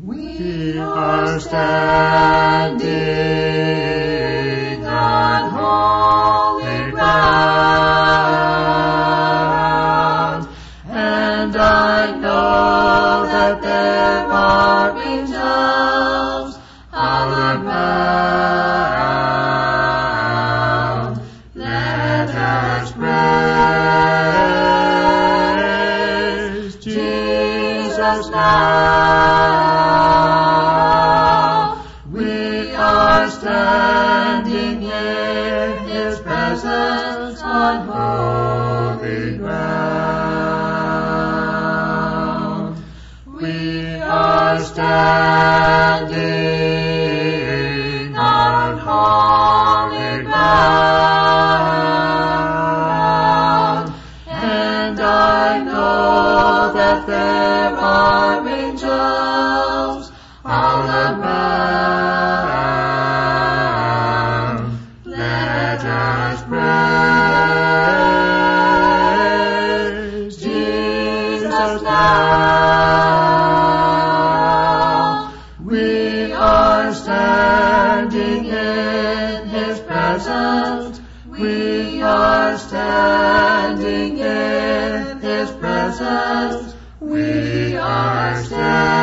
We are standing on holy ground, and I know that there are angels all around. Let us praise Jesus now. We are standing in His presence on holy ground. We are standing on holy ground, and I know that there are angels all around. Let us praise Jesus now. We are standing in His presence. We are standing in His presence. We are standing